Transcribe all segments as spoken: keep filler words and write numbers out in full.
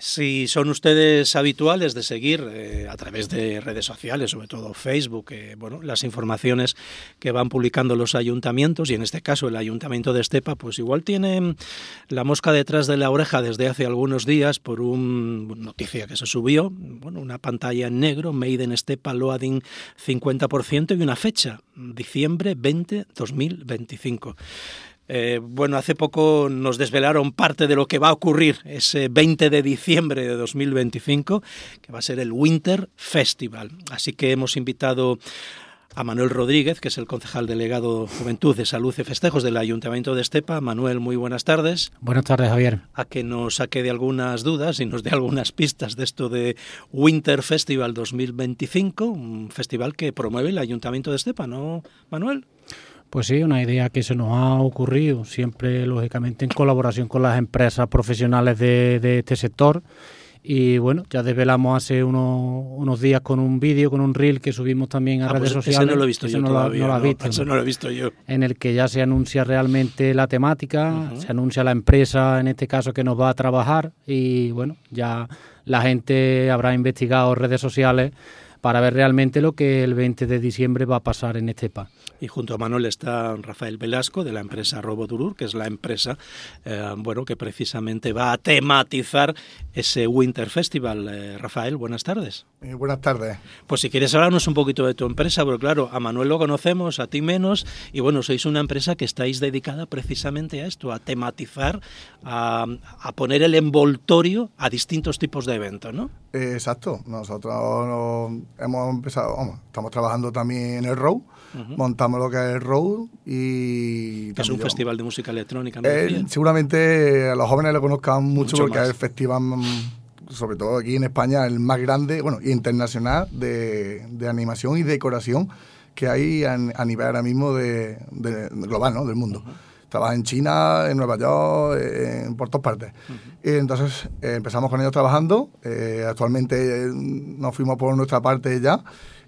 Si son ustedes habituales de seguir eh, a través de redes sociales, sobre todo Facebook, eh, bueno, las informaciones que van publicando los ayuntamientos, y en este caso el Ayuntamiento de Estepa, pues igual tienen la mosca detrás de la oreja desde hace algunos días por una noticia que se subió, bueno, una pantalla en negro, Made in Estepa, loading cincuenta por ciento y una fecha, diciembre veinte, dos mil veinticinco. Eh, bueno, hace poco nos desvelaron parte de lo que va a ocurrir ese veinte de diciembre de dos mil veinticinco, que va a ser el Winter Festival. Así que hemos invitado a Manuel Rodríguez, que es el concejal delegado Juventud de Salud y Festejos del Ayuntamiento de Estepa. Manuel, muy buenas tardes. Buenas tardes, Javier. A que nos saque de algunas dudas y nos dé algunas pistas de esto de Winter Festival dos mil veinticinco, un festival que promueve el Ayuntamiento de Estepa, ¿no, Manuel? Pues sí, una idea que se nos ha ocurrido, siempre lógicamente en colaboración con las empresas profesionales de, de este sector. Y bueno, ya desvelamos hace unos, unos días con un vídeo, con un reel que subimos también a ah, redes pues sociales. Ese no lo he visto yo no todavía. Lo, no lo, no, visto, eso no lo he visto yo. En el que ya se anuncia realmente la temática, uh-huh. se anuncia la empresa, en este caso, que nos va a trabajar. Y bueno, ya la gente habrá investigado redes sociales para ver realmente lo que el veinte de diciembre va a pasar en Estepa. Y junto a Manuel está Rafael Velasco, de la empresa Roboturur, que es la empresa eh, bueno, que precisamente va a tematizar ese Winter Festival. Eh, Rafael, buenas tardes. Eh, buenas tardes. Pues si quieres hablarnos un poquito de tu empresa, porque claro, a Manuel lo conocemos, a ti menos, y bueno, sois una empresa que estáis dedicada precisamente a esto, a tematizar, a, a poner el envoltorio a distintos tipos de eventos, ¿no? Eh, exacto. Nosotros no, hemos empezado, vamos, estamos trabajando también en el Row. Uh-huh. Montamos lo que es el Road y... Que es un festival de música electrónica, ¿no? Eh, seguramente a los jóvenes lo conozcan mucho, mucho porque más. Es el festival, sobre todo aquí en España, el más grande, bueno, internacional de, de animación y decoración que hay a, a nivel ahora mismo de, de, de global, ¿no? Del mundo. Uh-huh. Trabaja en China, en Nueva York, en, por todas partes. Uh-huh. Y entonces eh, empezamos con ellos trabajando. Eh, actualmente eh, nos fuimos por nuestra parte ya.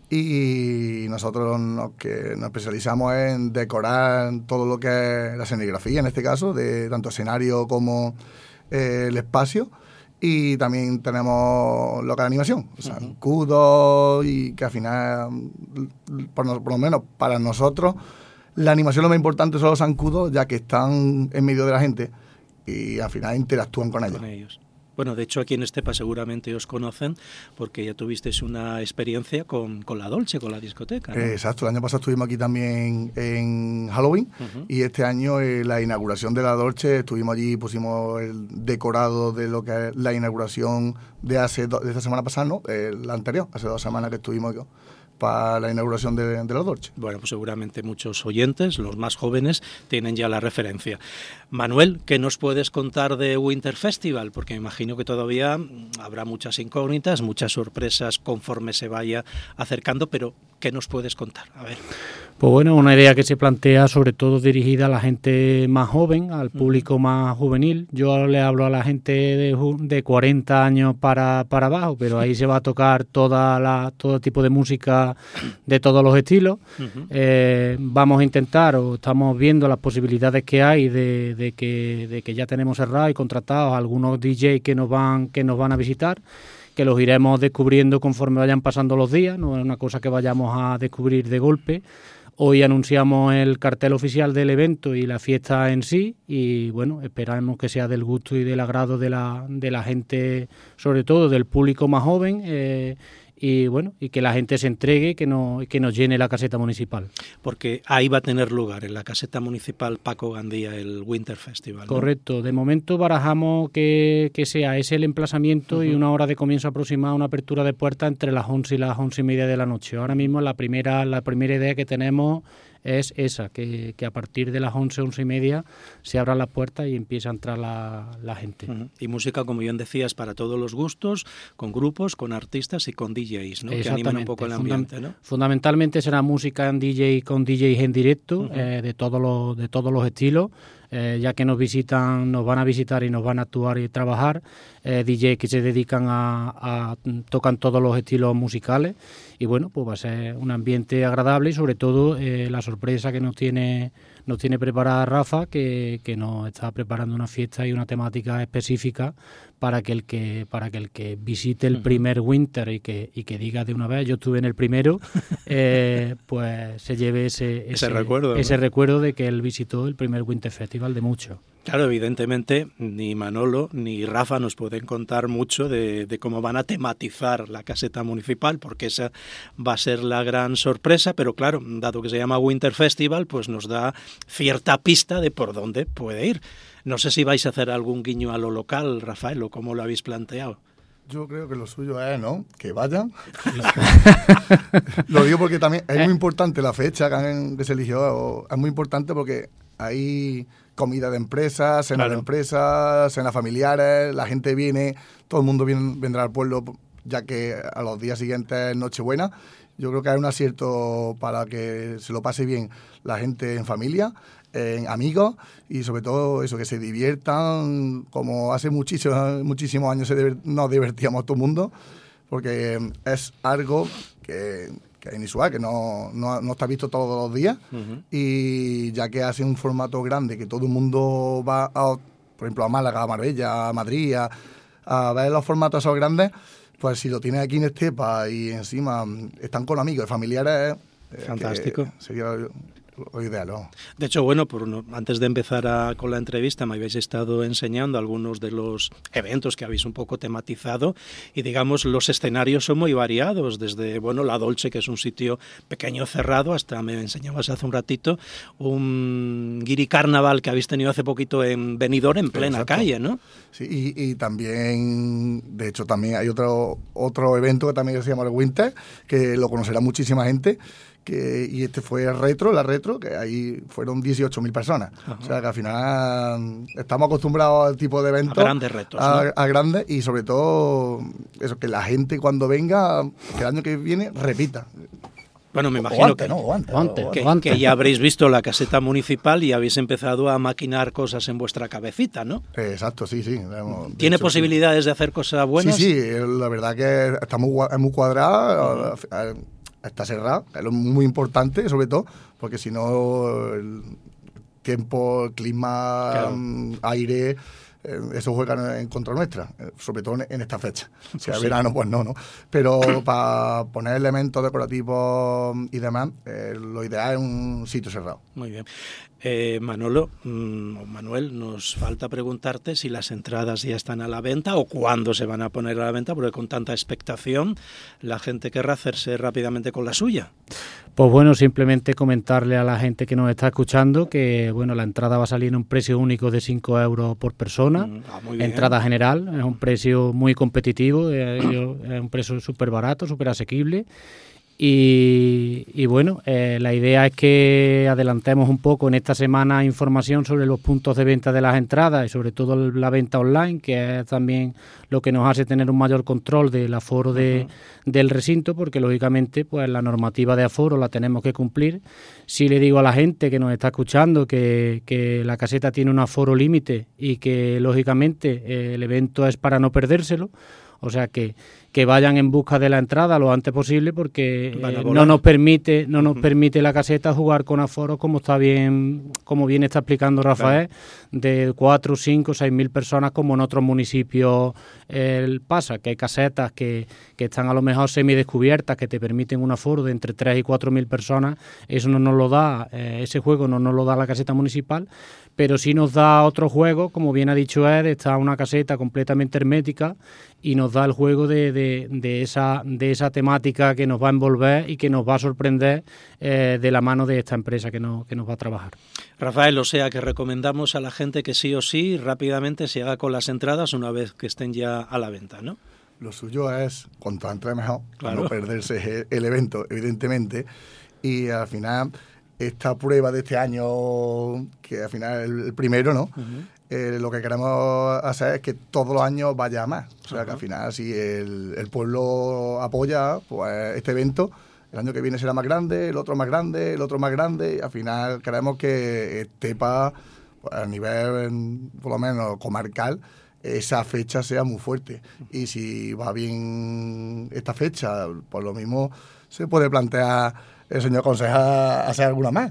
Y nosotros nos, que nos especializamos en decorar todo lo que es la escenografía, en este caso, de tanto escenario como eh, el espacio. Y también tenemos lo que es animación, o sea, escudos, y que al final, por, no, por lo menos para nosotros, la animación lo más importante son los zancudos, ya que están en medio de la gente y al final interactúan con ellos. Con ellos. Bueno, de hecho aquí en Estepa seguramente os conocen porque ya tuvisteis una experiencia con, con la Dolce, con la discoteca, ¿no? Eh, exacto, el año pasado estuvimos aquí también en Halloween uh-huh. y este año en eh, la inauguración de la Dolce estuvimos allí, pusimos el decorado de lo que es la inauguración de hace do, de esta semana pasada, ¿no? Eh, la anterior, hace dos semanas que estuvimos yo. Para la inauguración de, de la Dolce. Bueno, pues seguramente muchos oyentes, los más jóvenes, tienen ya la referencia. Manuel, ¿qué nos puedes contar de Winter Festival? Porque me imagino que todavía habrá muchas incógnitas, muchas sorpresas conforme se vaya acercando, pero ¿qué nos puedes contar? A ver. Pues bueno, una idea que se plantea sobre todo dirigida a la gente más joven, al público más juvenil. Yo le hablo a la gente de, de cuarenta años para, para abajo, pero ahí se va a tocar toda la, todo tipo de música de todos los estilos. Uh-huh. Eh, vamos a intentar, o estamos viendo las posibilidades que hay de, de, que, de que ya tenemos cerrados y contratados algunos D Js que nos van, que nos van a visitar, que los iremos descubriendo conforme vayan pasando los días, no es una cosa que vayamos a descubrir de golpe. Hoy anunciamos el cartel oficial del evento y la fiesta en sí y bueno, esperamos que sea del gusto y del agrado de la, de la gente, sobre todo del público más joven, eh, y bueno, y que la gente se entregue, que no, que nos llene la caseta municipal. Porque ahí va a tener lugar, en la caseta municipal Paco Gandía, el Winter Festival, ¿no? Correcto, de momento barajamos que, que sea ese el emplazamiento uh-huh. y una hora de comienzo aproximada, una apertura de puertas entre las once y las once y media de la noche. Ahora mismo la primera, la primera idea que tenemos es esa, que, que a partir de las once, once y media se abran las puertas y empieza a entrar la, la gente. Uh-huh. Y música, como bien decías, para todos los gustos, con grupos, con artistas y con D Js, ¿no? Que animan un poco el ambiente, ¿no? Fundamentalmente será música en D J, con D Js en directo, uh-huh. eh, de todos los, de todos los estilos. Eh, ya que nos visitan, nos van a visitar y nos van a actuar y trabajar, eh, D Js que se dedican a, a tocan todos los estilos musicales y bueno, pues va a ser un ambiente agradable y sobre todo eh, la sorpresa que nos tiene nos tiene preparada Rafa, que, que nos está preparando una fiesta y una temática específica para que el que para que el que visite el primer Winter y que y que diga de una vez yo estuve en el primero, eh, pues se lleve ese ese, ese recuerdo, ese ¿no? recuerdo de que él visitó el primer Winter Festival de muchos. Claro, evidentemente ni Manolo ni Rafa nos pueden contar mucho de, de cómo van a tematizar la caseta municipal, porque esa va a ser la gran sorpresa, pero claro, dado que se llama Winter Festival, pues nos da cierta pista de por dónde puede ir. No sé si vais a hacer algún guiño a lo local, Rafael, o cómo lo habéis planteado. Yo creo que lo suyo es, ¿no?, que vayan. Lo digo porque también es muy importante la fecha que se eligió, es muy importante porque hay comida de empresas, cena claro. de empresas, cenas familiares, la gente viene, todo el mundo viene, vendrá al pueblo, ya que a los días siguientes es Nochebuena. Yo creo que hay un acierto para que se lo pase bien la gente en familia, en amigos, y sobre todo eso, que se diviertan, como hace muchísimos, muchísimos años se diver, nos divertíamos todo el mundo, porque es algo que, que es inusual, que no, no, no está visto todos los días, uh-huh. y ya que hace un formato grande, que todo el mundo va, a, por ejemplo, a Málaga, a Marbella, a Madrid, a, a ver los formatos esos grandes, pues si lo tienes aquí en Estepa y encima están con amigos y familiares... Fantástico. Eh, sería lo ideal, ¿no? De hecho, bueno, por uno, antes de empezar a, con la entrevista me habéis estado enseñando algunos de los eventos que habéis un poco tematizado y digamos los escenarios son muy variados, desde bueno la Dolce, que es un sitio pequeño cerrado, hasta me enseñabas hace un ratito un Guiri Carnaval que habéis tenido hace poquito en Benidorm, en plena Exacto. calle, ¿no? Sí, y, y también, de hecho también hay otro, otro evento que también se llama el Winter, que lo conocerá muchísima gente, que, y este fue el retro, la retro, que ahí fueron dieciocho mil personas. Ajá. O sea que al final estamos acostumbrados al tipo de eventos. A grandes retos. A, ¿no? a grandes, y sobre todo eso, que la gente cuando venga, que el año que viene, repita. Bueno, me imagino antes, que, no, antes, antes, no, que, antes. que ya habréis visto la caseta municipal y habéis empezado a maquinar cosas en vuestra cabecita, ¿no? Exacto, sí, sí. ¿Tiene hecho, posibilidades sí. de hacer cosas buenas? Sí, sí, la verdad que está muy, es muy cuadrada, uh-huh. está cerrada, es muy importante, sobre todo, porque si no, el tiempo, el clima, claro. aire... eso juega en contra nuestra, sobre todo en esta fecha. Si pues es sí. verano, pues no, ¿no? Pero para poner elementos decorativos y demás, eh, lo ideal es un sitio cerrado. Muy bien. Eh, Manolo, mmm, Manuel, nos falta preguntarte si las entradas ya están a la venta o cuándo se van a poner a la venta, porque con tanta expectación la gente querrá hacerse rápidamente con la suya. Pues bueno, simplemente comentarle a la gente que nos está escuchando que bueno, la entrada va a salir en un precio único de cinco euros por persona, mm, ah, muy bien. Entrada general, es un precio muy competitivo, es, es un precio súper barato, súper asequible. Y, y bueno, eh, la idea es que adelantemos un poco en esta semana información sobre los puntos de venta de las entradas y sobre todo la venta online, que es también lo que nos hace tener un mayor control del aforo de, uh-huh. del recinto, porque lógicamente pues la normativa de aforo la tenemos que cumplir. Si le digo a la gente que nos está escuchando que, que la caseta tiene un aforo límite y que lógicamente eh, el evento es para no perdérselo, o sea que, que vayan en busca de la entrada lo antes posible, porque eh, no nos permite no nos uh-huh. permite la caseta jugar con aforos como está bien como bien está explicando Rafael, claro. de cuatro, cinco, seis mil personas, como en otros municipios eh, pasa, que hay casetas que, que están a lo mejor semidescubiertas, que te permiten un aforo de entre tres y cuatro mil personas. Eso no nos lo da, eh, ese juego no nos lo da la caseta municipal, pero sí nos da otro juego, como bien ha dicho Ed, está una caseta completamente hermética y nos da el juego de, de, de, esa, de esa temática que nos va a envolver y que nos va a sorprender eh, de la mano de esta empresa que, no, que nos va a trabajar. Rafael, o sea que recomendamos a la gente que sí o sí rápidamente se haga con las entradas una vez que estén ya a la venta, ¿no? Lo suyo es, cuanto antes mejor, claro. no perderse el evento, evidentemente, y al final... esta prueba de este año, que al final es el primero, ¿no? Uh-huh. Eh, lo que queremos hacer es que todos los años vaya más. O sea, uh-huh. que al final, si el, el pueblo apoya pues este evento, el año que viene será más grande, el otro más grande, el otro más grande, y al final queremos que Estepa, pues, a nivel, por lo menos, comarcal, esa fecha sea muy fuerte. Y si va bien esta fecha, pues lo mismo se puede plantear el señor concejal hacer alguna más.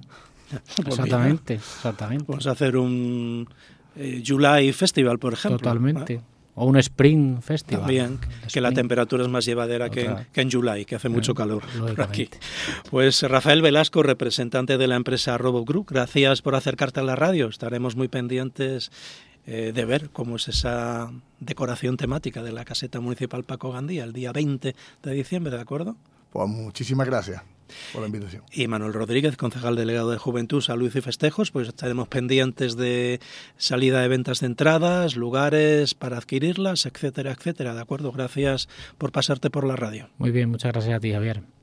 Pues exactamente, mira, exactamente. Vamos a hacer un eh, July Festival, por ejemplo. Totalmente. ¿eh? O un Spring Festival. También, Spring. que la temperatura es más llevadera que en, que en July, que hace mucho calor por aquí. Pues Rafael Velasco, representante de la empresa RoboGroup, gracias por acercarte a la radio. Estaremos muy pendientes eh, de ver cómo es esa decoración temática de la caseta municipal Paco Gandía el día veinte de diciembre, ¿de acuerdo? Pues muchísimas gracias por la invitación. Y Manuel Rodríguez, concejal delegado de Juventud, Salud y Festejos, pues estaremos pendientes de salida de ventas de entradas, lugares para adquirirlas, etcétera, etcétera. ¿De acuerdo? Gracias por pasarte por la radio. Muy bien, muchas gracias a ti, Javier.